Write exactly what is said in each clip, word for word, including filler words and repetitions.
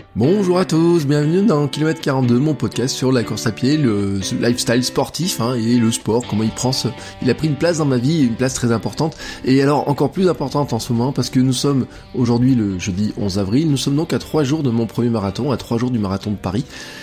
Bonjour à tous, bienvenue dans Kilomètre quarante-deux, mon podcast sur la course à pied, le lifestyle sportif hein, et le sport, comment il prend ce... il a pris une place dans ma vie, une place très importante, et alors encore plus importante en ce moment, parce que nous sommes aujourd'hui le jeudi onze avril, nous sommes donc à trois jours de mon premier marathon, à trois jours du marathon de Paris.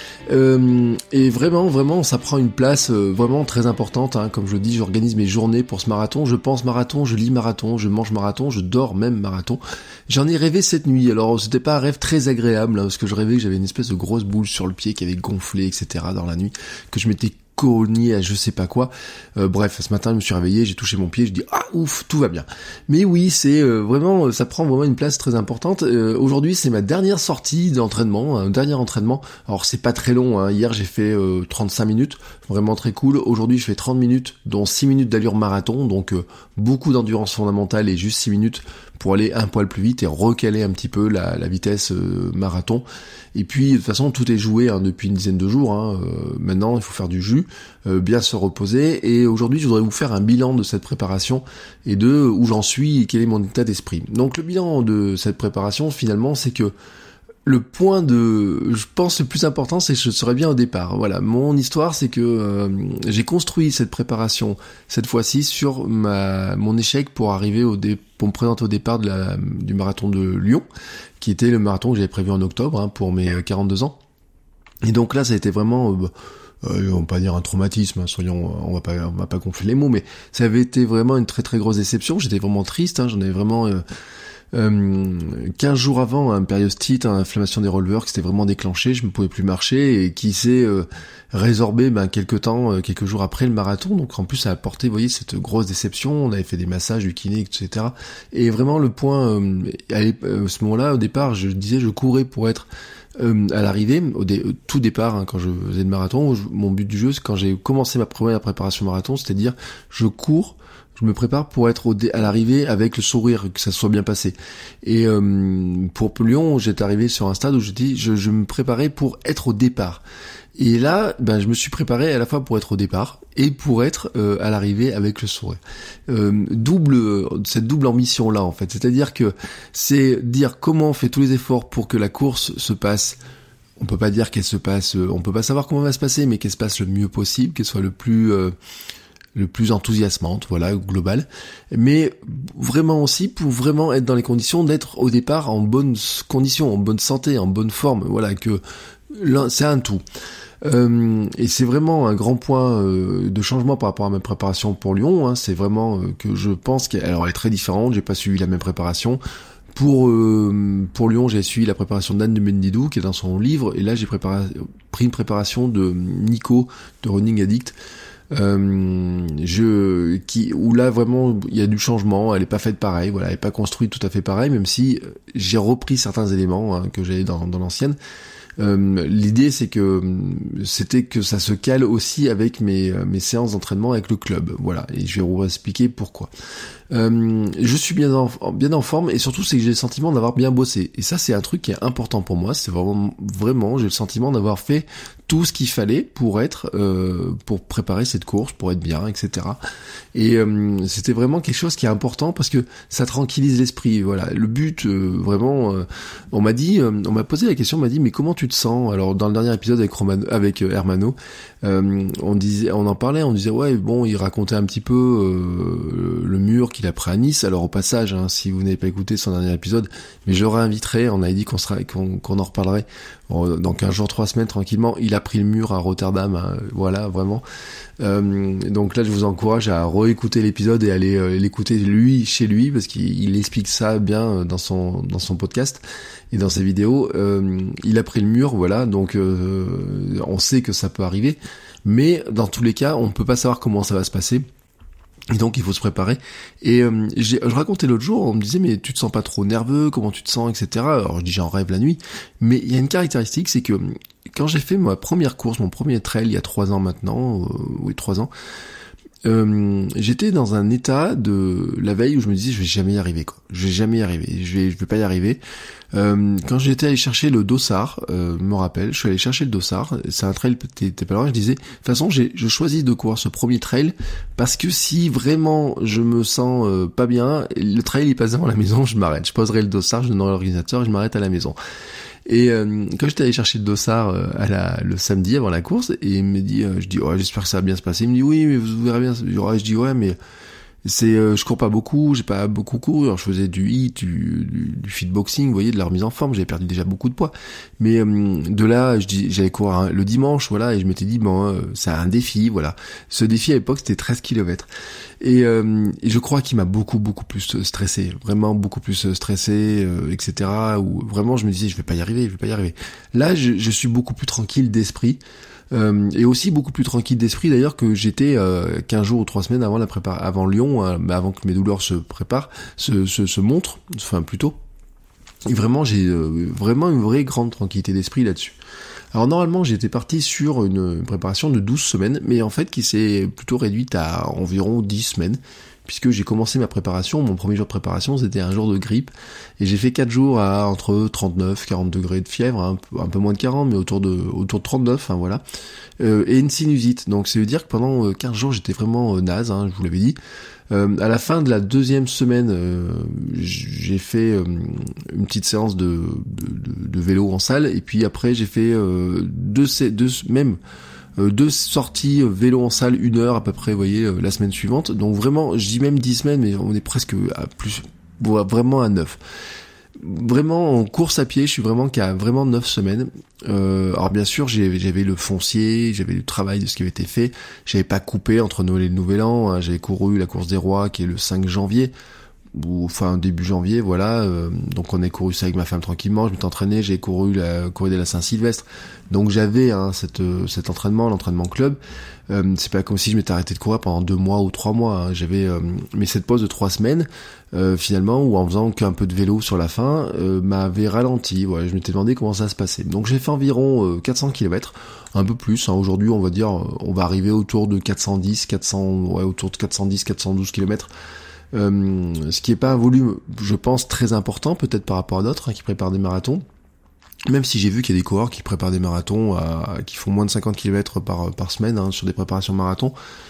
Euh, et vraiment, vraiment, ça prend une place euh, vraiment très importante, hein. Comme je dis, j'organise mes journées pour ce marathon, je pense marathon, je lis marathon, je mange marathon, je dors même marathon. J'en ai rêvé cette nuit, alors c'était pas un rêve très agréable, hein, parce que je rêvais que j'avais une espèce de grosse boule sur le pied qui avait gonflé, et cetera dans la nuit, que je m'étais cogné à je sais pas quoi. Euh, bref, ce matin je me suis réveillé, j'ai touché mon pied, je dis ah ouf, tout va bien. Mais oui, c'est euh, vraiment, ça prend vraiment une place très importante. Euh, aujourd'hui, c'est ma dernière sortie d'entraînement, un dernier entraînement. Alors c'est pas très long, hein. Hier j'ai fait euh, trente-cinq minutes, vraiment très cool. Aujourd'hui je fais trente minutes, dont six minutes d'allure marathon, donc euh, beaucoup d'endurance fondamentale et juste six minutes pour aller un poil plus vite et recaler un petit peu la, la vitesse euh, marathon. Et puis de toute façon tout est joué hein, depuis une dizaine de jours. Hein. Euh, maintenant il faut faire du jus, euh, bien se reposer. Et aujourd'hui je voudrais vous faire un bilan de cette préparation et de où j'en suis et quel est mon état d'esprit. Donc le bilan de cette préparation finalement c'est que le point de, je pense, le plus important, c'est que je serais bien au départ. Voilà, mon histoire, c'est que euh, j'ai construit cette préparation cette fois-ci sur ma mon échec pour arriver au dé, pour me présenter au départ de la du marathon de Lyon, qui était le marathon que j'avais prévu en octobre hein, pour mes quarante-deux ans. Et donc là, ça a été vraiment, euh, euh, on va pas dire un traumatisme, hein, soyons, on va pas, on va pas gonfler les mots, mais ça avait été vraiment une très très grosse déception. J'étais vraiment triste, hein, j'en avais vraiment. Euh, Euh, quinze jours avant, un périostite, une inflammation des releveurs qui s'était vraiment déclenchée, je ne pouvais plus marcher et qui s'est euh, résorbé ben, quelques temps, euh, quelques jours après le marathon. Donc en plus ça a apporté, vous voyez, cette grosse déception. On avait fait des massages, du kiné, et cetera. Et vraiment le point, euh, à, à ce moment-là, au départ, je disais, je courais pour être euh, à l'arrivée, au, dé, au tout départ, hein, quand je faisais le marathon, je, mon but du jeu, c'est quand j'ai commencé ma première préparation marathon, c'était de dire, je cours. Je me prépare pour être au dé- à l'arrivée avec le sourire, que ça soit bien passé. Et euh, pour Lyon, j'étais arrivé sur un stade où je dis, je, je me préparais pour être au départ. Et là, ben, je me suis préparé à la fois pour être au départ et pour être euh, à l'arrivée avec le sourire. Euh, double, cette double ambition-là, en fait. C'est-à-dire que c'est dire comment on fait tous les efforts pour que la course se passe. On peut pas dire qu'elle se passe, on peut pas savoir comment elle va se passer, mais qu'elle se passe le mieux possible, qu'elle soit le plus... Euh, le plus enthousiasmante, voilà, global, mais vraiment aussi pour vraiment être dans les conditions d'être au départ en bonne condition, en bonne santé, en bonne forme, voilà, que c'est un tout. Euh, et c'est vraiment un grand point euh, de changement par rapport à ma préparation pour Lyon, hein, c'est vraiment euh, que je pense qu'elle alors, elle est très différente, j'ai pas suivi la même préparation. Pour euh, pour Lyon, j'ai suivi la préparation d'Anne de Mendidou, qui est dans son livre, et là j'ai préparé, pris une préparation de Nico, de Running Addict, Euh, je qui où là vraiment il y a du changement, elle est pas faite pareil, voilà, elle est pas construite tout à fait pareil, même si j'ai repris certains éléments hein, que j'avais dans, dans l'ancienne. Euh, l'idée c'est que c'était que ça se cale aussi avec mes mes séances d'entraînement avec le club, voilà, et je vais vous expliquer pourquoi. Euh, je suis bien en, bien en forme et surtout c'est que j'ai le sentiment d'avoir bien bossé, et ça c'est un truc qui est important pour moi, c'est vraiment vraiment j'ai le sentiment d'avoir fait tout ce qu'il fallait pour être euh, pour préparer cette course, pour être bien, et cetera. Et euh, c'était vraiment quelque chose qui est important parce que ça tranquillise l'esprit, voilà. Le but euh, vraiment euh, on m'a dit euh, on m'a posé la question, on m'a dit mais comment tu te sens? Alors dans le dernier épisode avec Romano, avec euh, Hermano, euh, on disait on en parlait, on disait ouais bon, il racontait un petit peu euh, le mur qu'il a pris à Nice. Alors au passage, hein, si vous n'avez pas écouté son dernier épisode, mais je le réinviterai, on avait dit qu'on sera qu'on, qu'on en reparlerait dans quinze jours, trois semaines tranquillement. Il a pris le mur à Rotterdam, hein, voilà, vraiment. Euh, donc là, je vous encourage à réécouter l'épisode et aller euh, l'écouter lui chez lui, parce qu'il il explique ça bien dans son dans son podcast et dans ses vidéos. Euh, il a pris le mur, voilà, donc euh, on sait que ça peut arriver, mais dans tous les cas, on ne peut pas savoir comment ça va se passer. Et donc il faut se préparer. Et euh, j'ai, je racontais l'autre jour, on me disait mais tu te sens pas trop nerveux, comment tu te sens, et cetera. Alors je dis j'en rêve la nuit, mais il y a une caractéristique, c'est que quand j'ai fait ma première course, mon premier trail il y a trois ans maintenant, euh, oui trois ans, euh, j'étais dans un état de la veille où je me disais je vais jamais y arriver quoi, je vais jamais y arriver, je vais je vais pas y arriver. Euh, quand j'étais allé chercher le dossard, euh, me rappelle, je suis allé chercher le dossard, c'est un trail, t'es, t'es pas loin, je disais, de toute façon, j'ai, je choisis de courir ce premier trail, parce que si vraiment je me sens euh, pas bien, le trail il passe devant la maison, je m'arrête, je poserai le dossard, je donnerai l'organisateur et je m'arrête à la maison. Et euh, quand j'étais allé chercher le dossard euh, à la, le samedi avant la course, et il me dit, euh, je dis, oh, j'espère que ça va bien se passer. Il me dit, oui, mais vous verrez bien. Je dis, ouais, mais c'est, euh, je cours pas beaucoup, j'ai pas beaucoup couru. Alors, je faisais du hit, du, du, du fitboxing, vous voyez, de la remise en forme. J'avais perdu déjà beaucoup de poids. Mais euh, de là, je dis, j'allais courir hein, le dimanche, voilà, et je m'étais dit, bon, euh, c'est un défi, voilà. Ce défi à l'époque, c'était treize kilomètres. Et, euh, et je crois qu'il m'a beaucoup, beaucoup plus stressé, vraiment beaucoup plus stressé, euh, et cetera. Où vraiment, je me disais, je vais pas y arriver, je vais pas y arriver. Là, je, je suis beaucoup plus tranquille d'esprit. Euh, et aussi beaucoup plus tranquille d'esprit d'ailleurs que j'étais euh, quinze jours ou trois semaines avant la prépar avant Lyon, euh, avant que mes douleurs se préparent, se, se, se montrent, enfin plutôt. Et vraiment j'ai euh, vraiment une vraie grande tranquillité d'esprit là-dessus. Alors normalement j'étais parti sur une préparation de douze semaines, mais en fait qui s'est plutôt réduite à environ dix semaines, puisque j'ai commencé ma préparation, mon premier jour de préparation c'était un jour de grippe, et j'ai fait quatre jours à entre trente-neuf quarante degrés de fièvre, hein, un, peu, un peu moins de quarante, mais autour de autour de trente-neuf, hein, voilà, euh, et une sinusite. Donc ça veut dire que pendant quinze jours j'étais vraiment euh, naze, hein, je vous l'avais dit. Euh, à la fin de la deuxième semaine, euh, j'ai fait euh, une petite séance de, de, de, de vélo en salle, et puis après j'ai fait euh, deux, deux même Euh, deux sorties euh, vélo en salle, une heure à peu près, vous voyez, euh, la semaine suivante. Donc vraiment, je dis même dix semaines, mais on est presque à plus, bon, vraiment à neuf. Vraiment en course à pied, je suis vraiment qu'à vraiment neuf semaines. Euh, alors bien sûr, j'ai, j'avais le foncier, j'avais le travail de ce qui avait été fait. J'avais pas coupé entre Noël et le Nouvel An. Hein, j'avais couru la course des Rois qui est le cinq janvier. Ou enfin début janvier, voilà, euh, donc on a couru ça avec ma femme tranquillement, je m'étais entraîné, j'ai couru la corrida de la Saint-Sylvestre, donc j'avais hein, cette, euh, cet entraînement, l'entraînement club, euh, c'est pas comme si je m'étais arrêté de courir pendant deux mois ou trois mois, hein. J'avais, euh, mais cette pause de trois semaines, euh, finalement, ou en faisant qu'un peu de vélo sur la fin, euh, m'avait ralenti, voilà, je m'étais demandé comment ça se passait, donc j'ai fait environ euh, quatre cents kilomètres, un peu plus, hein. Aujourd'hui on va dire, on va arriver autour de quatre cent dix, quatre cents, ouais, autour de quatre cent dix, quatre cent douze kilomètres. Euh, ce qui est pas un volume, je pense, très important, peut-être par rapport à d'autres hein, qui préparent des marathons. Même si j'ai vu qu'il y a des coureurs qui préparent des marathons, à, qui font moins de cinquante kilomètres par, par semaine hein, sur des préparations marathon,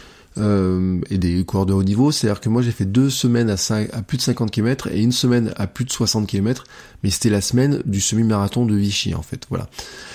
euh, et des coureurs de haut niveau. C'est-à-dire que moi j'ai fait deux semaines à, cinq, à plus de cinquante kilomètres et une semaine à plus de soixante kilomètres, mais c'était la semaine du semi-marathon de Vichy en fait, voilà.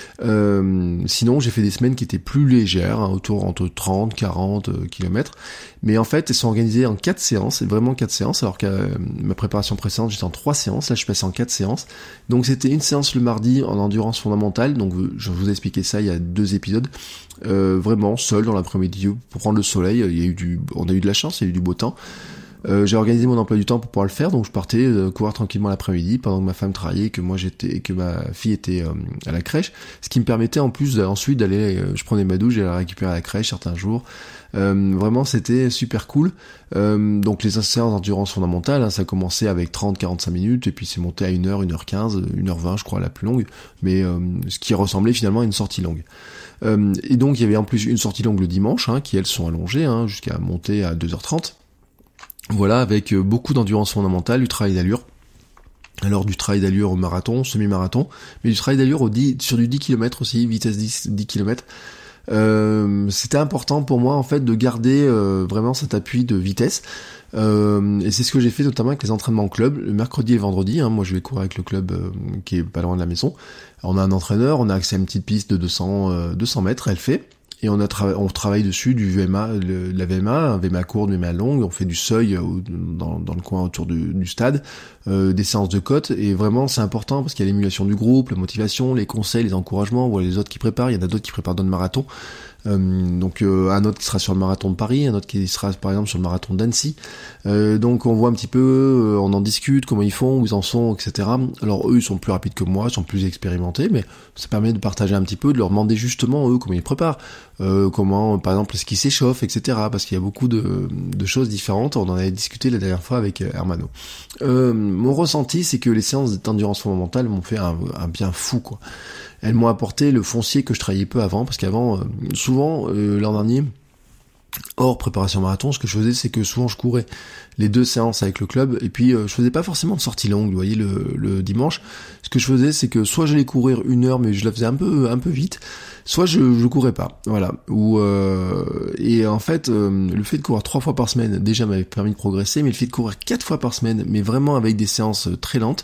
Euh, sinon j'ai fait des semaines qui étaient plus légères, hein, autour entre trente, quarante euh, kilomètres, mais en fait elles sont organisées en quatre séances, vraiment quatre séances, alors que euh, ma préparation précédente j'étais en trois séances, là je suis passé en quatre séances, donc c'était une séance le mardi en endurance fondamentale, donc je vous ai expliqué ça il y a deux épisodes, euh, vraiment seul dans l'après-midi pour prendre le soleil, il y a eu du, on a eu de la chance, il y a eu du beau temps. Euh, j'ai organisé mon emploi du temps pour pouvoir le faire, donc je partais euh, courir tranquillement l'après-midi pendant que ma femme travaillait, que moi j'étais, que ma fille était euh, à la crèche, ce qui me permettait en plus euh, ensuite d'aller, euh, je prenais ma douche, j'allais la récupérer à la crèche certains jours. Euh, vraiment c'était super cool. Euh, donc les séances d'endurance fondamentale, hein, ça commençait avec trente à quarante-cinq minutes et puis c'est monté à une heure, une heure quinze, une heure vingt je crois la plus longue, mais euh, ce qui ressemblait finalement à une sortie longue. Euh, et donc il y avait en plus une sortie longue le dimanche, hein, qui elles sont allongées hein, jusqu'à monter à deux heures trente. Voilà, avec beaucoup d'endurance fondamentale, du travail d'allure. Alors du travail d'allure au marathon, semi-marathon, mais du travail d'allure au dix, sur du dix kilomètres aussi, vitesse dix, dix kilomètres. Euh, c'était important pour moi en fait de garder euh, vraiment cet appui de vitesse. Euh, et c'est ce que j'ai fait notamment avec les entraînements club, le mercredi et le vendredi. Hein, moi je vais courir avec le club euh, qui est pas loin de la maison. Alors, on a un entraîneur, on a accès à une petite piste de deux cents, euh, deux cents mètres, elle fait. Et on a tra- on travaille dessus du V M A, le, la V M A, un V M A court, V M A longue, on fait du seuil au, dans, dans le coin autour du, du stade, euh, des séances de côte, et vraiment c'est important parce qu'il y a l'émulation du groupe, la motivation, les conseils, les encouragements, voilà les autres qui préparent, il y en a d'autres qui préparent d'autres marathons. Euh, donc euh, un autre qui sera sur le marathon de Paris, un autre qui sera par exemple sur le marathon d'Annecy. Euh, donc on voit un petit peu, euh, on en discute, comment ils font, où ils en sont, et cetera. Alors eux ils sont plus rapides que moi, ils sont plus expérimentés, mais ça permet de partager un petit peu, de leur demander justement eux comment ils préparent, euh, comment par exemple est-ce qu'ils s'échauffent, et cetera. Parce qu'il y a beaucoup de, de choses différentes. On en avait discuté la dernière fois avec Hermano. Euh, mon ressenti c'est que les séances d'endurance fondamentale m'ont fait un, un bien fou quoi. Elles m'ont apporté le foncier que je travaillais peu avant, parce qu'avant, euh, souvent, euh, l'an dernier, hors préparation marathon, ce que je faisais, c'est que souvent je courais les deux séances avec le club, et puis euh, je faisais pas forcément de sortie longue, vous voyez, le, le dimanche. Ce que je faisais, c'est que soit j'allais courir une heure, mais je la faisais un peu un peu vite, soit je, je courais pas, voilà. Ou euh, et en fait, euh, le fait de courir trois fois par semaine, déjà m'avait permis de progresser, mais le fait de courir quatre fois par semaine, mais vraiment avec des séances très lentes,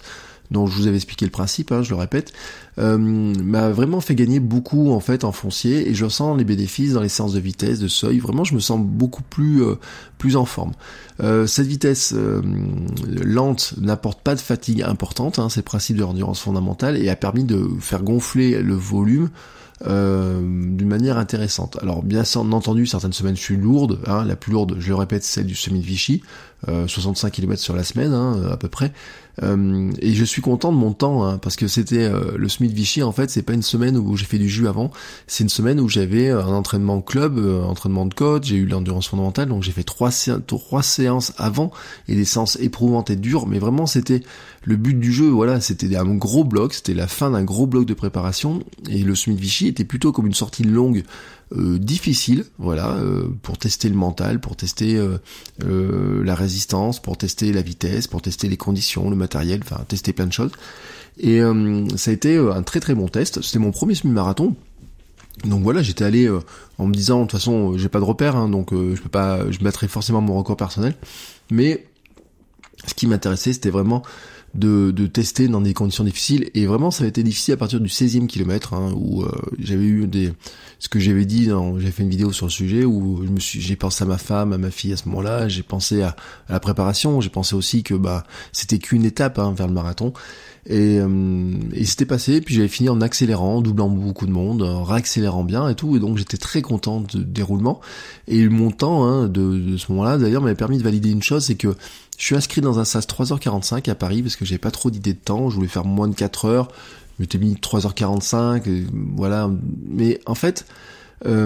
dont je vous avais expliqué le principe, hein, je le répète, euh, m'a vraiment fait gagner beaucoup en fait en foncier, et je ressens les bénéfices dans les séances de vitesse, de seuil. Vraiment, je me sens beaucoup plus euh, plus en forme. Euh, cette vitesse euh, lente n'apporte pas de fatigue importante, hein, c'est le principe de l'endurance fondamentale, et a permis de faire gonfler le volume Euh, d'une manière intéressante. Alors bien entendu, certaines semaines je suis lourde, hein, la plus lourde, je le répète, c'est celle du Semi de Vichy, euh, soixante-cinq kilomètres sur la semaine, hein, à peu près, euh, et je suis content de mon temps, hein, parce que c'était euh, le Semi de Vichy, en fait, c'est pas une semaine où j'ai fait du jus avant, c'est une semaine où j'avais un entraînement club, euh, entraînement de coach, j'ai eu l'endurance fondamentale, donc j'ai fait trois, sé- trois séances avant, et des séances éprouvantes et dures, mais vraiment c'était le but du jeu, voilà, c'était un gros bloc, c'était la fin d'un gros bloc de préparation, et le Semi de Vichy était plutôt comme une sortie longue, euh, difficile, voilà, euh, pour tester le mental, pour tester euh, euh, la résistance, pour tester la vitesse, pour tester les conditions, le matériel, enfin tester plein de choses. Et euh, ça a été un très très bon test. C'était mon premier semi-marathon. Donc voilà, j'étais allé euh, en me disant, de toute façon, j'ai pas de repère, hein, donc euh, je peux pas, je battrai forcément mon record personnel. Mais ce qui m'intéressait, c'était vraiment de, de tester dans des conditions difficiles, et vraiment ça a été difficile à partir du seizième kilomètre, hein, où euh, j'avais eu des, ce que j'avais dit, dans, j'ai fait une vidéo sur le sujet où je me suis, j'ai pensé à ma femme, à ma fille à ce moment-là, j'ai pensé à, à la préparation, j'ai pensé aussi que bah c'était qu'une étape, hein, vers le marathon, et, euh, et c'était passé, puis j'avais fini en accélérant, en doublant beaucoup de monde, en réaccélérant bien et tout, et donc j'étais très content du déroulement, et mon temps, hein, de, de ce moment-là d'ailleurs m'avait permis de valider une chose, c'est que je suis inscrit dans un S A S trois heures quarante-cinq à Paris parce que j'avais pas trop d'idées de temps, je voulais faire moins de quatre heures, je m'étais mis trois heures quarante-cinq, et voilà, mais en fait, euh,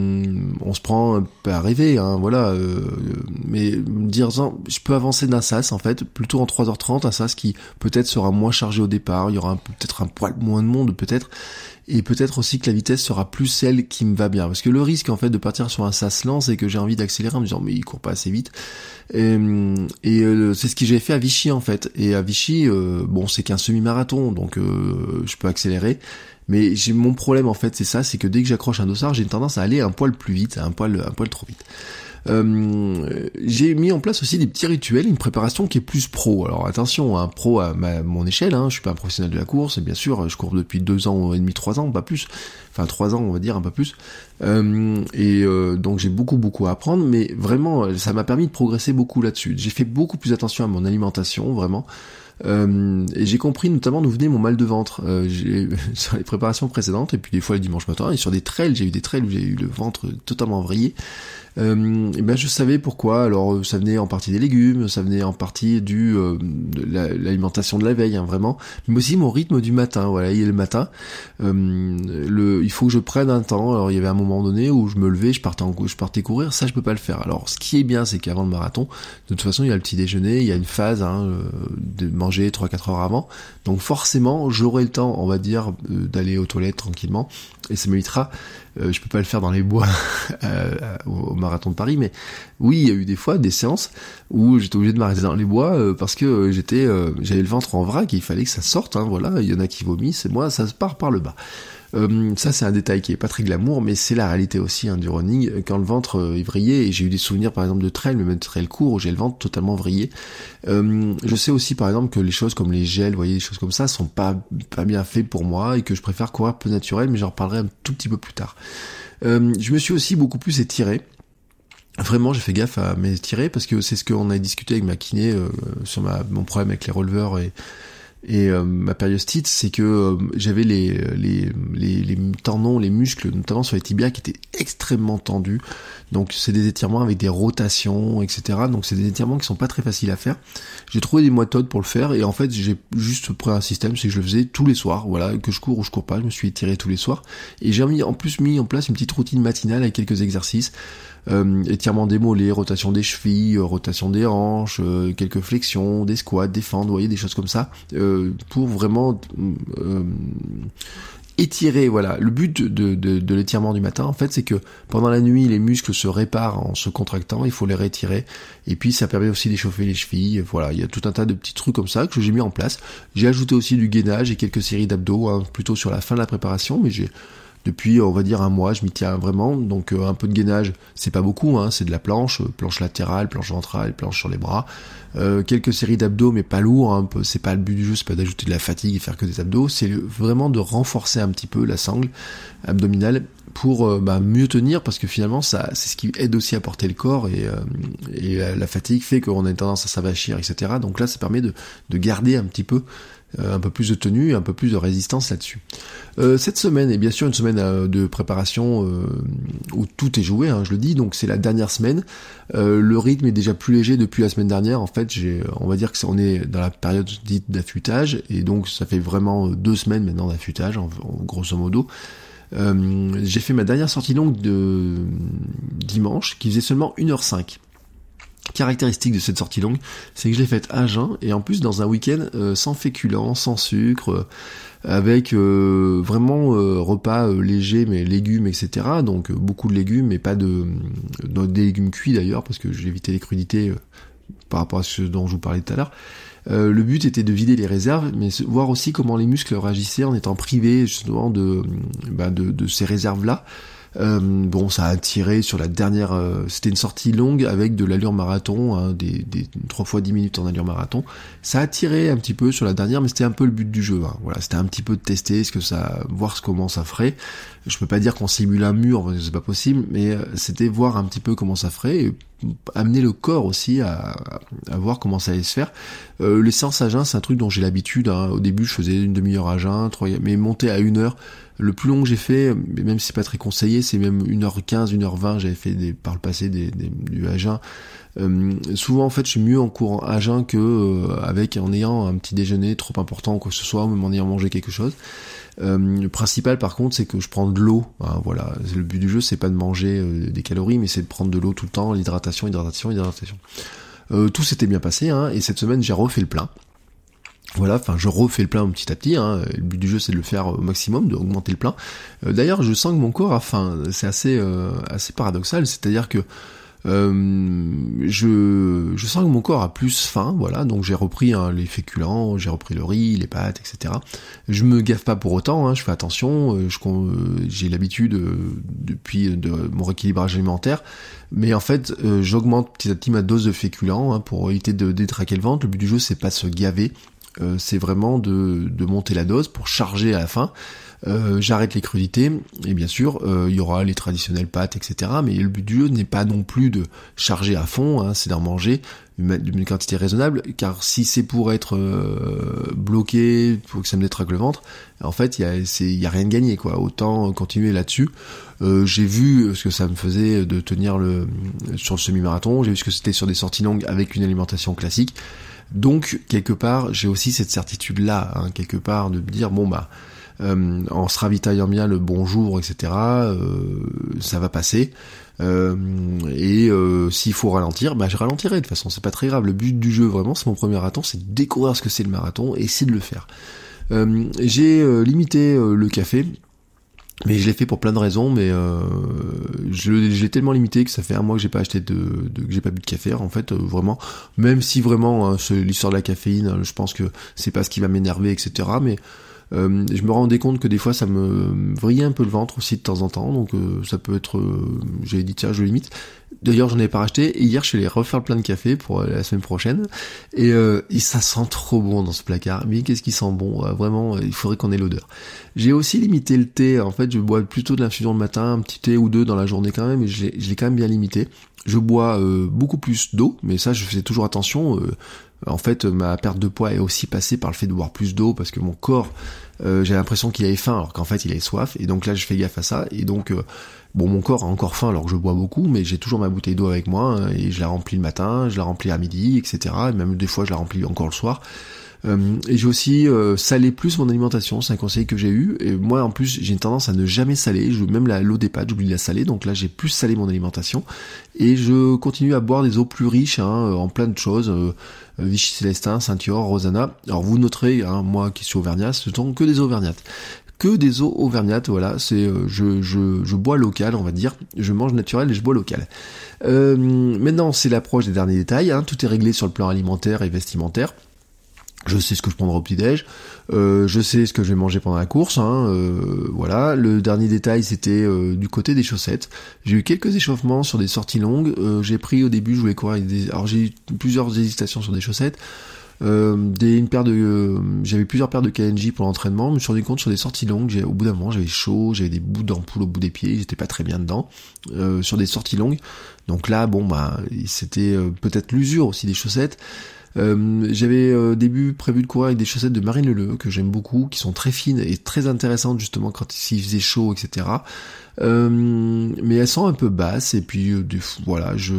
on se prend peut rêver, hein, voilà, euh, mais me dire, je peux avancer d'un S A S en fait, plutôt en trois heures trente, un S A S qui peut-être sera moins chargé au départ, il y aura un, peut-être un poil moins de monde peut-être, et peut-être aussi que la vitesse sera plus celle qui me va bien, parce que le risque en fait de partir sur un S A S lent, c'est que j'ai envie d'accélérer en me disant mais il court pas assez vite, et, et euh, c'est ce que j'ai fait à Vichy en fait, et à Vichy euh, bon c'est qu'un semi-marathon, donc euh, je peux accélérer, mais j'ai mon problème en fait c'est ça, c'est que dès que j'accroche un dossard, j'ai une tendance à aller un poil plus vite, un poil un poil trop vite. Euh, j'ai mis en place aussi des petits rituels, une préparation qui est plus pro. Alors attention, un pro à ma, mon échelle, hein, je suis pas un professionnel de la course, et bien sûr, je cours depuis deux ans et demi, trois ans, pas plus, enfin trois ans on va dire, un peu plus. Euh, et euh, donc j'ai beaucoup beaucoup à apprendre, mais vraiment, ça m'a permis de progresser beaucoup là-dessus. J'ai fait beaucoup plus attention à mon alimentation, vraiment. Euh, et j'ai compris notamment d'où venait mon mal de ventre, euh, j'ai, sur les préparations précédentes, et puis des fois le dimanche matin, et sur des trails, j'ai eu des trails où j'ai eu le ventre totalement vrillé. Euh, et ben je savais pourquoi. Alors ça venait en partie des légumes, ça venait en partie du euh, de la, l'alimentation de la veille, hein, vraiment, mais aussi mon rythme du matin. Voilà, il y a le matin, euh, le, il faut que je prenne un temps. Alors il y avait un moment donné où je me levais, je partais en, je partais courir. Ça je peux pas le faire. Alors ce qui est bien, c'est qu'avant le marathon, de toute façon il y a le petit déjeuner, il y a une phase, hein, de manger trois quatre heures avant. Donc forcément j'aurai le temps, on va dire, d'aller aux toilettes tranquillement, et ça m'évitera. Euh, je peux pas le faire dans les bois euh, au marathon de Paris, mais oui, il y a eu des fois des séances où j'étais obligé de m'arrêter dans les bois euh, parce que euh, j'étais, euh, j'avais le ventre en vrac et il fallait que ça sorte. Hein, voilà, il y en a qui vomissent, et moi ça se part par le bas. Euh, ça c'est un détail qui est pas très glamour, mais c'est la réalité aussi, hein, du running. Quand le ventre euh, est vrillé, et j'ai eu des souvenirs par exemple de trail, mais même de trail court où j'ai le ventre totalement vrillé. Euh, je sais aussi par exemple que les choses comme les gels, vous voyez, des choses comme ça sont pas pas bien faits pour moi, et que je préfère courir plus naturel, mais j'en reparlerai un tout petit peu plus tard. Euh, je me suis aussi beaucoup plus étiré. Vraiment, j'ai fait gaffe à m'étirer parce que c'est ce qu'on a discuté avec ma kiné euh, sur ma, mon problème avec les releveurs et Et euh, ma périostite, c'est que euh, j'avais les, les, les, les tendons, les muscles, notamment sur les tibias, qui étaient extrêmement tendus. Donc c'est des étirements avec des rotations, et cetera. Donc c'est des étirements qui sont pas très faciles à faire. J'ai trouvé des méthodes pour le faire, et en fait j'ai juste pris un système, c'est que je le faisais tous les soirs. Voilà, que je cours ou je cours pas, je me suis étiré tous les soirs. Et j'ai mis, en plus mis en place une petite routine matinale avec quelques exercices. Euh, étirement des mollets, rotation des chevilles, euh, rotation des hanches, euh, quelques flexions, des squats, des fentes, vous voyez, des choses comme ça, euh, pour vraiment euh, étirer, voilà. Le but de, de, de l'étirement du matin, en fait, c'est que pendant la nuit, les muscles se réparent en se contractant, il faut les rétirer, et puis ça permet aussi d'échauffer les chevilles, voilà, il y a tout un tas de petits trucs comme ça que j'ai mis en place. J'ai ajouté aussi du gainage et quelques séries d'abdos, hein, plutôt sur la fin de la préparation, mais j'ai Depuis, on va dire, un mois, je m'y tiens vraiment. Donc euh, un peu de gainage, c'est pas beaucoup, hein, c'est de la planche, euh, planche latérale, planche ventrale, planche sur les bras. Euh, quelques séries d'abdos, mais pas lourds, hein, c'est pas le but du jeu, c'est pas d'ajouter de la fatigue et faire que des abdos, c'est vraiment de renforcer un petit peu la sangle abdominale pour euh, bah, mieux tenir, parce que finalement ça c'est ce qui aide aussi à porter le corps, et, euh, et la, la fatigue fait qu'on a une tendance à s'avachir, et cetera. Donc là ça permet de, de garder un petit peu euh, un peu plus de tenue, un peu plus de résistance là-dessus. Euh, cette semaine est bien sûr une semaine euh, de préparation euh, où tout est joué, hein, je le dis, donc c'est la dernière semaine. Euh, le rythme est déjà plus léger depuis la semaine dernière. En fait, j'ai, on va dire que c'est, on est dans la période dite d'affûtage, et donc ça fait vraiment deux semaines maintenant d'affûtage, en, en grosso modo. Euh, j'ai fait ma dernière sortie longue de dimanche, qui faisait seulement une heure cinq. Caractéristique de cette sortie longue, c'est que je l'ai faite à jeun, et en plus dans un week-end euh, sans féculents, sans sucre, euh, avec euh, vraiment euh, repas euh, légers, mais légumes, et cetera. Donc euh, beaucoup de légumes, mais pas de, de des légumes cuits d'ailleurs, parce que j'ai évité les crudités euh, par rapport à ce dont je vous parlais tout à l'heure. Euh, le but était de vider les réserves, mais voir aussi comment les muscles réagissaient en étant privés justement de, bah, de, de ces réserves-là. Euh, bon, ça a tiré sur la dernière. Euh, c'était une sortie longue avec de l'allure marathon, hein, des, des trois fois dix minutes en allure marathon. Ça a tiré un petit peu sur la dernière, mais c'était un peu le but du jeu. Hein. Voilà, c'était un petit peu de tester, ce que ça, voir comment ça ferait. Je peux pas dire qu'on simule un mur, parce que c'est pas possible, mais euh, c'était voir un petit peu comment ça ferait, et amener le corps aussi à, à voir comment ça allait se faire. Euh, les séances à jeun, c'est un truc dont j'ai l'habitude. Hein. Au début, je faisais une demi-heure à jeun, trois, mais monter à une heure. Le plus long que j'ai fait, même si c'est pas très conseillé, c'est même une heure quinze, une heure vingt, j'avais fait des, par le passé des, des, du à jeun. Euh, souvent, en fait, je suis mieux en courant à jeun que euh, avec, en ayant un petit déjeuner trop important ou quoi que ce soit, ou même en ayant mangé quelque chose. Euh, le principal, par contre, c'est que je prends de l'eau. Hein, voilà, le but du jeu, c'est pas de manger euh, des calories, mais c'est de prendre de l'eau tout le temps, l'hydratation, hydratation, hydratation. Euh, tout s'était bien passé, hein, et cette semaine, j'ai refait le plein. Voilà, enfin je refais le plein petit à petit, hein. Le but du jeu c'est de le faire au maximum, d'augmenter le plein. Euh, d'ailleurs je sens que mon corps a faim, c'est assez euh, assez paradoxal, c'est-à-dire que euh, je je sens que mon corps a plus faim, voilà, donc j'ai repris hein, les féculents, j'ai repris le riz, les pâtes, et cetera. Je me gaffe pas pour autant, hein, je fais attention, euh, je, euh, j'ai l'habitude euh, depuis de mon rééquilibrage alimentaire, mais en fait euh, j'augmente petit à petit ma dose de féculents hein, pour éviter de détraquer le ventre. Le but du jeu c'est pas de se gaver. Euh, c'est vraiment de, de monter la dose pour charger à la fin. Euh, j'arrête les crudités, et bien sûr, il euh, y aura les traditionnelles pâtes, et cetera. Mais le but du jeu n'est pas non plus de charger à fond, hein, c'est d'en manger une, une quantité raisonnable, car si c'est pour être euh, bloqué, pour que ça me détraque le ventre, en fait, il y a, c'est, y a rien de gagné, quoi. Autant continuer là-dessus. Euh, j'ai vu ce que ça me faisait de tenir le sur le semi-marathon, j'ai vu ce que c'était sur des sorties longues avec une alimentation classique. Donc, quelque part, j'ai aussi cette certitude-là, hein, quelque part, de me dire, bon, bah, euh, en se ravitaillant bien le bonjour, et cetera, euh, ça va passer. Euh, et euh, s'il faut ralentir, bah, je ralentirai. De toute façon, c'est pas très grave. Le but du jeu, vraiment, c'est mon premier marathon, c'est de découvrir ce que c'est le marathon et essayer de le faire. Euh, j'ai euh, limité euh, le café. Mais je l'ai fait pour plein de raisons, mais euh, je, je l'ai tellement limité que ça fait un mois que j'ai pas acheté de, de que j'ai pas bu de café. En fait, euh, vraiment, même si vraiment hein, c'est l'histoire de la caféine, hein, je pense que c'est pas ce qui va m'énerver, et cetera. Mais euh, je me rendais compte que des fois ça me vrillait un peu le ventre aussi de temps en temps, donc euh, ça peut être. Euh, j'ai dit tiens, je limite. D'ailleurs, j'en avais pas racheté, et hier je suis allé refaire le plein de café pour la semaine prochaine, et, euh, et ça sent trop bon dans ce placard. Mais qu'est-ce qui sent bon, euh, vraiment, il faudrait qu'on ait l'odeur. J'ai aussi limité le thé, en fait je bois plutôt de l'infusion le matin, un petit thé ou deux dans la journée quand même, et je l'ai, je l'ai quand même bien limité. Je bois euh, beaucoup plus d'eau, mais ça je faisais toujours attention. Euh, en fait, ma perte de poids est aussi passée par le fait de boire plus d'eau, parce que mon corps, euh, j'ai l'impression qu'il avait faim alors qu'en fait il avait soif, et donc là je fais gaffe à ça, et donc euh, bon, mon corps a encore faim alors que je bois beaucoup, mais j'ai toujours ma bouteille d'eau avec moi, hein, et je la remplis le matin, je la remplis à midi, et cetera. Et même des fois je la remplis encore le soir. Euh, et j'ai aussi euh, salé plus mon alimentation, c'est un conseil que j'ai eu, et moi en plus j'ai une tendance à ne jamais saler, je, même la, l'eau des pâtes j'oublie de la saler, donc là j'ai plus salé mon alimentation, et je continue à boire des eaux plus riches hein, en plein de choses, euh, Vichy Célestin, Saint-Yor, Rosanna. Alors vous noterez, hein, moi qui suis auvergnat, ce sont que des auvergnates. Que des eaux auvergnates, voilà, c'est euh, je, je, je bois local, on va dire, je mange naturel et je bois local. Euh, maintenant c'est l'approche des derniers détails, hein, tout est réglé sur le plan alimentaire et vestimentaire. Je sais ce que je prendrai au petit-déj, euh, je sais ce que je vais manger pendant la course, hein, euh, voilà. Le dernier détail, c'était euh, du côté des chaussettes. J'ai eu quelques échauffements sur des sorties longues, euh, j'ai pris au début, je voulais courir avec des... Alors j'ai eu plusieurs hésitations sur des chaussettes, euh, des, une paire de... Euh, j'avais plusieurs paires de K N J pour l'entraînement, je me suis rendu compte sur des sorties longues, j'ai, au bout d'un moment, j'avais chaud, j'avais des bouts d'ampoule au bout des pieds, j'étais pas très bien dedans, euh, sur des sorties longues. Donc là, bon, bah, c'était euh, peut-être l'usure aussi des chaussettes. Euh, j'avais au euh, début prévu de courir avec des chaussettes de Marine Leleu que j'aime beaucoup, qui sont très fines et très intéressantes justement quand il faisait chaud, et cetera. Euh, mais elles sont un peu basses et puis euh, du, voilà, je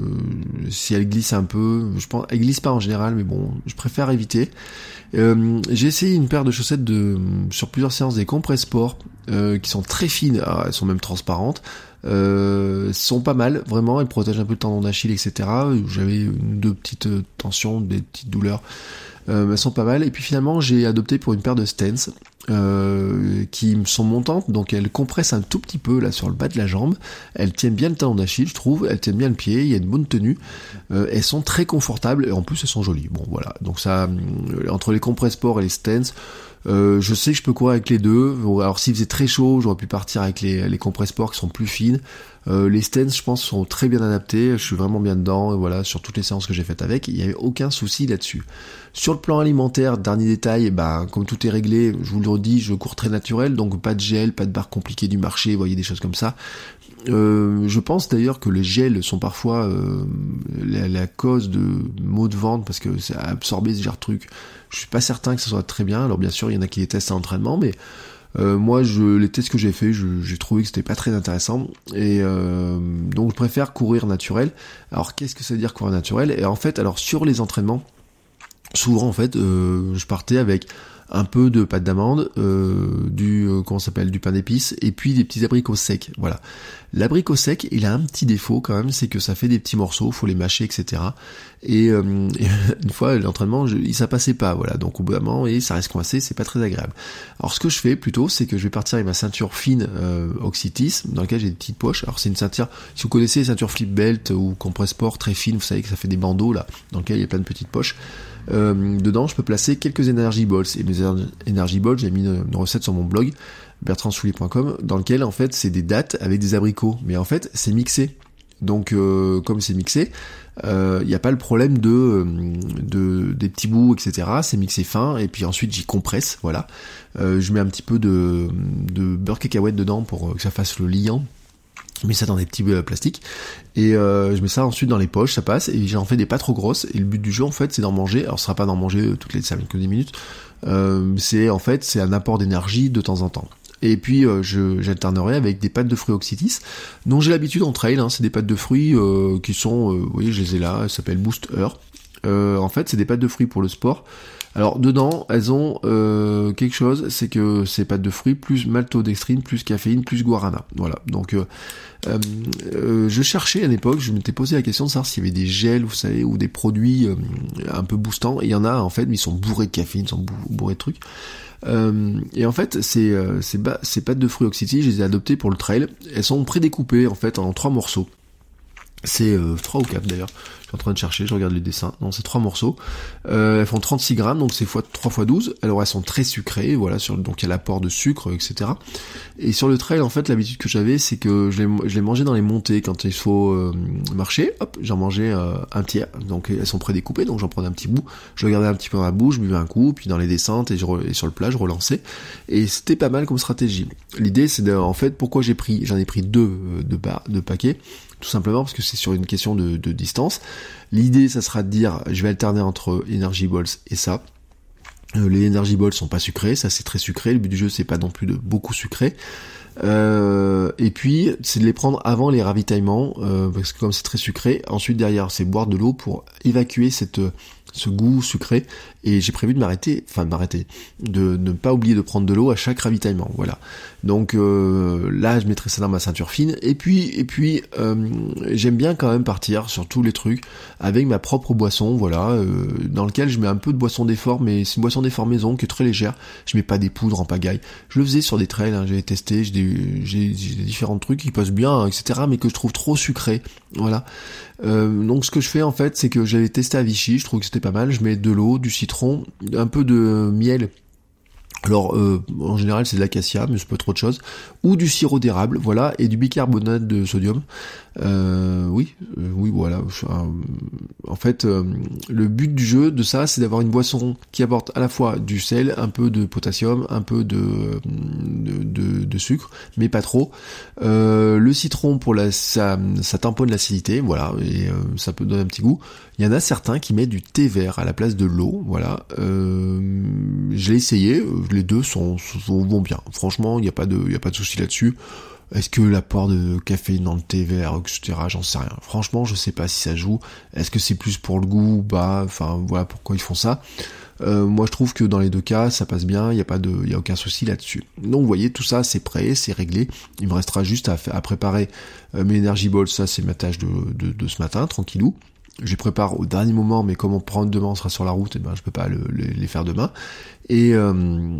si elles glissent un peu, je pense elles glissent pas en général, mais bon, je préfère éviter. Euh, j'ai essayé une paire de chaussettes de sur plusieurs séances des Compress Sport euh, qui sont très fines, alors, elles sont même transparentes. Euh, sont pas mal, vraiment, elles protègent un peu le tendon d'Achille, et cetera. J'avais une, deux petites tensions, des petites douleurs, euh, elles sont pas mal. Et puis finalement, j'ai adopté pour une paire de Stance, euh, qui sont montantes, donc elles compressent un tout petit peu là sur le bas de la jambe. Elles tiennent bien le tendon d'Achille, je trouve. Elles tiennent bien le pied. Il y a une bonne tenue. Euh, elles sont très confortables et en plus elles sont jolies. Bon voilà. Donc ça, euh, entre les Compress Sport et les Stance. Euh, je sais que je peux courir avec les deux. Alors s'il faisait très chaud, j'aurais pu partir avec les, les Compress Sport qui sont plus fines. Euh, les Stance, je pense, sont très bien adaptés. Je suis vraiment bien dedans. Et voilà, sur toutes les séances que j'ai faites avec, il n'y avait aucun souci là-dessus. Sur le plan alimentaire, dernier détail, ben, comme tout est réglé, je vous le redis, je cours très naturel, donc pas de gel, pas de barres compliquées du marché, vous voyez, des choses comme ça. Euh, je pense d'ailleurs que les gels sont parfois euh, la, la cause de maux de ventre parce que ça a absorbé ce genre de truc. Je suis pas certain que ça soit très bien. Alors bien sûr, il y en a qui les testent à l'entraînement, mais euh, moi, je, les tests que j'ai fait, je, j'ai trouvé que c'était pas très intéressant. Et euh, donc, je préfère courir naturel. Alors, qu'est-ce que ça veut dire courir naturel ? Et en fait, alors sur les entraînements, souvent en fait, euh, je partais avec un peu de pâte d'amande, euh, du euh, comment ça s'appelle, du pain d'épices, et puis des petits abricots secs. Voilà. L'abricot sec, il a un petit défaut quand même, c'est que ça fait des petits morceaux, faut les mâcher, et cetera. Et, euh, et une fois l'entraînement, je, ça passait pas, voilà. Donc au bout d'un moment, et ça reste coincé, c'est pas très agréable. Alors ce que je fais plutôt, c'est que je vais partir avec ma ceinture fine euh, Oxytis, dans laquelle j'ai des petites poches. Alors c'est une ceinture, si vous connaissez les ceintures Flip Belt ou Compress Sport très fines, vous savez que ça fait des bandeaux là, dans lesquels il y a plein de petites poches. Euh, dedans, je peux placer quelques Energy Balls. Et mes Energy Balls, j'ai mis une, une recette sur mon blog, bertrand soulier point com, dans lequel, en fait, c'est des dattes avec des abricots. Mais en fait, c'est mixé. Donc, euh, comme c'est mixé, il euh, n'y a pas le problème de, de des petits bouts, et cetera. C'est mixé fin, et puis ensuite, j'y compresse, voilà. Euh, je mets un petit peu de, de beurre cacahuète dedans pour que ça fasse le liant. Je mets ça dans des petits euh, plastiques et euh, je mets ça ensuite dans les poches, ça passe, et j'en fais des pas trop grosses, et le but du jeu en fait c'est d'en manger. Alors ce sera pas d'en manger toutes les cinq dix minutes, euh, c'est en fait c'est un apport d'énergie de temps en temps. Et puis euh, je j'alternerai avec des pâtes de fruits Oxytis dont j'ai l'habitude en trail, hein. C'est des pâtes de fruits euh, qui sont, euh, vous voyez, je les ai là, elles s'appellent Booster. Euh, en fait c'est des pâtes de fruits pour le sport. Alors dedans, elles ont euh, quelque chose, c'est que ces pâtes de fruits, plus maltodextrine, plus caféine, plus guarana. Voilà, donc euh, euh, euh, je cherchais à l'époque, je m'étais posé la question de savoir s'il y avait des gels, vous savez, ou des produits euh, un peu boostants, et il y en a en fait, mais ils sont bourrés de caféine, ils sont bourrés de trucs. Euh, et en fait, ces, euh, ces, ba- ces pâtes de fruits Oxytis, je les ai adoptées pour le trail, elles sont prédécoupées en fait en trois morceaux. C'est euh, trois ou quatre d'ailleurs, je suis en train de chercher, je regarde les dessins, non c'est trois morceaux, euh, elles font trente-six grammes, donc c'est fois trois fois douze, alors elles sont très sucrées, voilà, sur, donc il y a l'apport de sucre, et cetera. Et sur le trail, en fait, l'habitude que j'avais, c'est que je les, je les mangeais dans les montées, quand il faut euh, marcher, hop, j'en mangeais euh, un tiers, donc elles sont prédécoupées, donc j'en prenais un petit bout, je le gardais un petit peu dans la bouche, je buvais un coup, puis dans les descentes, et, je re, et sur le plat, je relançais, et c'était pas mal comme stratégie. L'idée, c'est de, en fait, pourquoi j'ai pris, j'en ai pris deux euh, de, ba- de paquets, tout simplement parce que c'est sur une question de, de distance. L'idée, ça sera de dire, je vais alterner entre Energy Balls et ça. Euh, les Energy Balls sont pas sucrés, ça c'est très sucré. Le but du jeu, c'est pas non plus de beaucoup sucré. Euh, et puis, c'est de les prendre avant les ravitaillements, euh, parce que comme c'est très sucré, ensuite derrière, c'est boire de l'eau pour évacuer cette ce goût sucré, et j'ai prévu de m'arrêter, enfin de m'arrêter, de ne pas oublier de prendre de l'eau à chaque ravitaillement, voilà. Donc euh, là, je mettrai ça dans ma ceinture fine, et puis et puis euh, j'aime bien quand même partir sur tous les trucs avec ma propre boisson, voilà, euh, dans lequel je mets un peu de boisson d'effort, mais c'est une boisson d'effort maison qui est très légère. Je mets pas des poudres en pagaille. Je le faisais sur des trails, hein, j'ai testé, j'ai des, j'ai, j'ai des différents trucs qui passent bien, hein, et cetera, mais que je trouve trop sucré, voilà. Euh, donc ce que je fais en fait, c'est que j'avais testé à Vichy, je trouve que c'était pas mal. Je mets de l'eau, du citron, un peu de miel. Alors, euh, en général, c'est de l'acacia, mais c'est pas trop de choses. Ou du sirop d'érable, voilà, et du bicarbonate de sodium. Euh, oui, euh, oui, voilà. Enfin, en fait, euh, le but du jeu de ça, c'est d'avoir une boisson qui apporte à la fois du sel, un peu de potassium, un peu de de, de, de sucre, mais pas trop. Euh, le citron pour la ça, ça tamponne l'acidité, voilà, et euh, ça peut donner un petit goût. Il y en a certains qui mettent du thé vert à la place de l'eau, voilà. Euh, je l'ai essayé, les deux sont, sont vont bien. Franchement, il n'y a pas de, il y a pas de souci là-dessus. Est-ce que l'apport de caféine dans le thé vert, et cetera, j'en sais rien. Franchement, je sais pas si ça joue. Est-ce que c'est plus pour le goût, bah, enfin, voilà pourquoi ils font ça. Euh, moi, je trouve que dans les deux cas, ça passe bien. Il y a pas de, il y a aucun souci là-dessus. Donc, vous voyez, tout ça, c'est prêt, c'est réglé. Il me restera juste à, à préparer euh, mes energy balls. Ça, c'est ma tâche de, de, de ce matin, tranquillou. Je les prépare au dernier moment, mais comme on prend demain, on sera sur la route, et ben, je peux pas le, le, les faire demain. Et euh,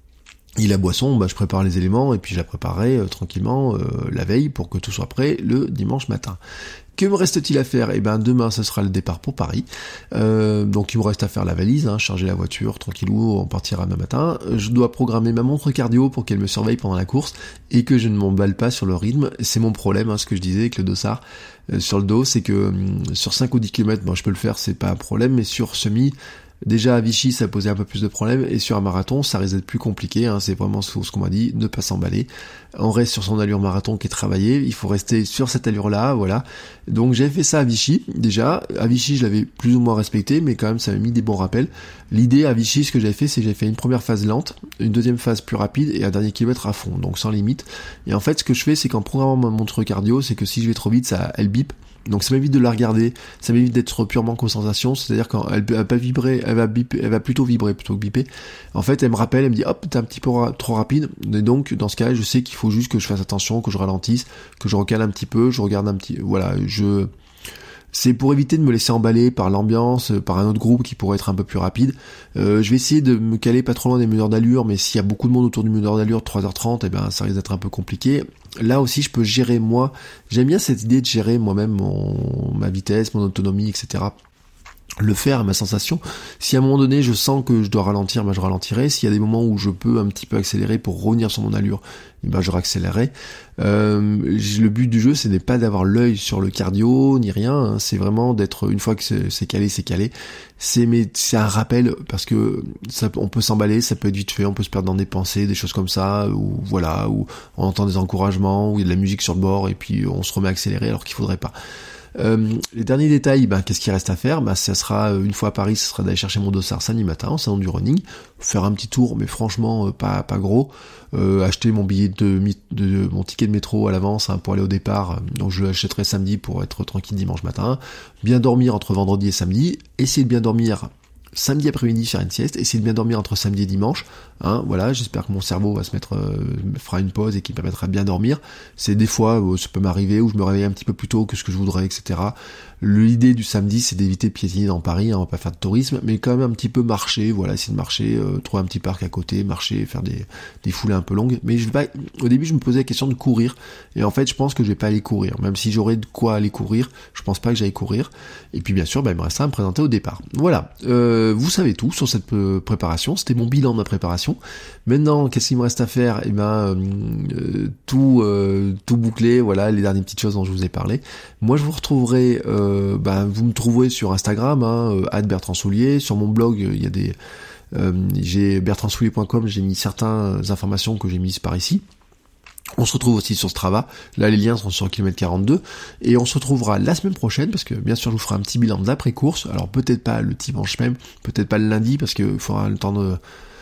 Et la boisson, bah, je prépare les éléments et puis je la préparerai euh, tranquillement euh, la veille pour que tout soit prêt le dimanche matin. Que me reste-t-il à faire ? Eh ben demain, ce sera le départ pour Paris. Euh, donc il me reste à faire la valise, hein, charger la voiture, tranquillou, on partira demain matin. Je dois programmer ma montre cardio pour qu'elle me surveille pendant la course et que je ne m'emballe pas sur le rythme. C'est mon problème, hein, ce que je disais avec le dossard euh, sur le dos, c'est que euh, sur cinq ou dix kilomètres, bon, je peux le faire, c'est pas un problème, mais sur semi... Déjà à Vichy ça posait un peu plus de problèmes et sur un marathon ça risque d'être plus compliqué, hein, c'est vraiment ce, ce qu'on m'a dit, ne pas s'emballer. On reste sur son allure marathon qui est travaillée, il faut rester sur cette allure là, voilà. Donc j'ai fait ça à Vichy, déjà, à Vichy je l'avais plus ou moins respecté mais quand même ça m'a mis des bons rappels. L'idée à Vichy, ce que j'avais fait, c'est que j'avais fait une première phase lente, une deuxième phase plus rapide et un dernier kilomètre à fond, donc sans limite. Et en fait ce que je fais c'est qu'en programmant ma montre cardio, c'est que si je vais trop vite, ça elle bip. Donc ça m'évite de la regarder, ça m'évite d'être purement qu'aux sensations, c'est-à-dire quand elle va pas vibrer, elle va biper, elle va plutôt vibrer plutôt que biper. En fait, elle me rappelle, elle me dit hop, t'es un petit peu ra- trop rapide. Et donc dans ce cas, je sais qu'il faut juste que je fasse attention, que je ralentisse, que je recale un petit peu, je regarde un petit, voilà, je c'est pour éviter de me laisser emballer par l'ambiance, par un autre groupe qui pourrait être un peu plus rapide. Euh, je vais essayer de me caler pas trop loin des meneurs d'allure, mais s'il y a beaucoup de monde autour du meneur d'allure de trois heures trente, eh ben ça risque d'être un peu compliqué. Là aussi, je peux gérer moi. J'aime bien cette idée de gérer moi-même mon, ma vitesse, mon autonomie, et cetera. Le faire à ma sensation. Si à un moment donné je sens que je dois ralentir, ben je ralentirai. S'il y a des moments où je peux un petit peu accélérer pour revenir sur mon allure, ben je réaccélérerai. Euh, le but du jeu, c'est n'est pas d'avoir l'œil sur le cardio ni rien. Hein. C'est vraiment d'être, une fois que c'est, c'est calé, c'est calé. C'est mais c'est un rappel parce que ça, on peut s'emballer, ça peut être vite fait, on peut se perdre dans des pensées, des choses comme ça, ou voilà, où on entend des encouragements, où il y a de la musique sur le bord et puis on se remet à accélérer alors qu'il faudrait pas. Euh, les derniers détails, ben, qu'est-ce qu'il reste à faire? Ben, ça sera, une fois à Paris, ce sera d'aller chercher mon dossard samedi matin, au salon du running, faire un petit tour, mais franchement, euh, pas, pas gros, euh, acheter mon billet de, de, mon ticket de métro à l'avance, hein, pour aller au départ, donc je l'achèterai samedi pour être tranquille dimanche matin, bien dormir entre vendredi et samedi, essayer de bien dormir samedi après-midi, faire une sieste, essayer de bien dormir entre samedi et dimanche, hein, voilà, j'espère que mon cerveau va se mettre, euh, fera une pause et qui me permettra de bien dormir. C'est des fois, euh, ça peut m'arriver où je me réveille un petit peu plus tôt que ce que je voudrais, et cetera. L'idée du samedi, c'est d'éviter de piétiner dans Paris, hein, on va pas faire de tourisme, mais quand même un petit peu marcher, voilà, essayer de marcher, euh, trouver un petit parc à côté, marcher, faire des, des foulées un peu longues. Mais je vais pas, au début, je me posais la question de courir, et en fait, je pense que je vais pas aller courir, même si j'aurais de quoi aller courir, je pense pas que j'aille courir. Et puis, bien sûr, bah, il me restera à me présenter au départ. Voilà, euh, vous savez tout sur cette euh, préparation, c'était mon bilan de ma préparation. Maintenant, qu'est-ce qu'il me reste à faire? Eh ben, euh, tout, euh, tout bouclé, voilà, les dernières petites choses dont je vous ai parlé. Moi, je vous retrouverai, euh, ben, vous me trouverez sur Instagram, hein, arobase Bertrand Soulier. Sur mon blog, il y a des, euh, j'ai bertrand soulier point com, j'ai mis certaines informations que j'ai mises par ici. On se retrouve aussi sur Strava, là les liens sont sur kilomètre quarante-deux, et on se retrouvera la semaine prochaine, parce que bien sûr je vous ferai un petit bilan d'après-course, alors peut-être pas le dimanche même, peut-être pas le lundi, parce qu'il faudra le temps de,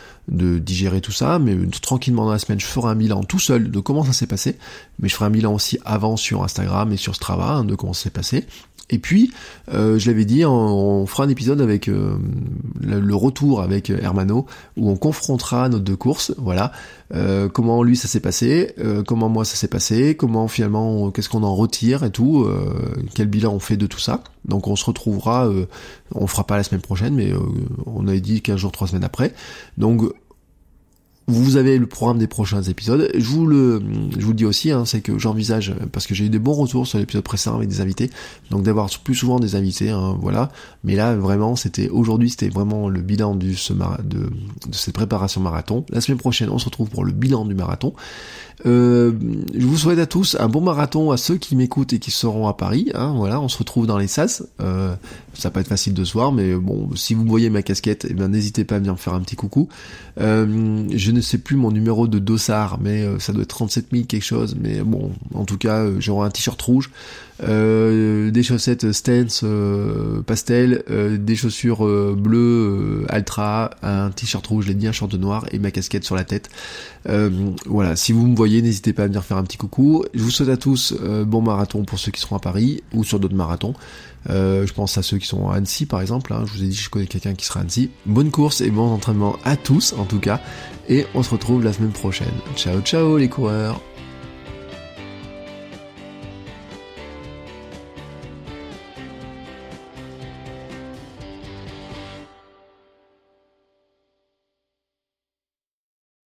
de digérer tout ça, mais tranquillement dans la semaine je ferai un bilan tout seul de comment ça s'est passé, mais je ferai un bilan aussi avant sur Instagram et sur Strava, hein, de comment ça s'est passé. Et puis, euh, je l'avais dit, on, on fera un épisode avec euh, le, le retour avec Hermano, où on confrontera nos deux courses, voilà, euh, comment lui ça s'est passé, euh, comment moi ça s'est passé, comment finalement, on, qu'est-ce qu'on en retire et tout, euh, quel bilan on fait de tout ça. Donc on se retrouvera, euh, on fera pas la semaine prochaine, mais euh, on avait dit quinze jours, trois semaines après. Donc vous avez le programme des prochains épisodes. Je vous le, je vous le dis aussi, hein, c'est que j'envisage, parce que j'ai eu des bons retours sur l'épisode précédent avec des invités, donc d'avoir plus souvent des invités, hein, voilà. Mais là, vraiment, c'était, aujourd'hui, c'était vraiment le bilan du, ce mara- de, de cette préparation marathon. La semaine prochaine, on se retrouve pour le bilan du marathon. Euh, je vous souhaite à tous un bon marathon, à ceux qui m'écoutent et qui seront à Paris, hein, voilà, on se retrouve dans les sas, euh, ça va pas être facile de se voir, mais bon, si vous voyez ma casquette, eh bien, n'hésitez pas à venir me faire un petit coucou. Euh, je ne sais plus mon numéro de dossard, mais euh, ça doit être trente-sept mille quelque chose, mais bon, en tout cas, euh, j'aurai un t-shirt rouge, euh, des chaussettes Stance euh, pastel, euh, des chaussures euh, bleues euh, Altra, un t-shirt rouge, je l'ai dit, un short noir et ma casquette sur la tête. Euh, voilà, si vous me voyez, n'hésitez pas à venir faire un petit coucou. Je vous souhaite à tous euh, bon marathon pour ceux qui seront à Paris ou sur d'autres marathons. Euh, je pense à ceux qui sont à Annecy par exemple, hein. Je vous ai dit je connais quelqu'un qui sera à Annecy. Bonne course et bon entraînement à tous en tout cas, et on se retrouve la semaine prochaine. Ciao ciao les coureurs.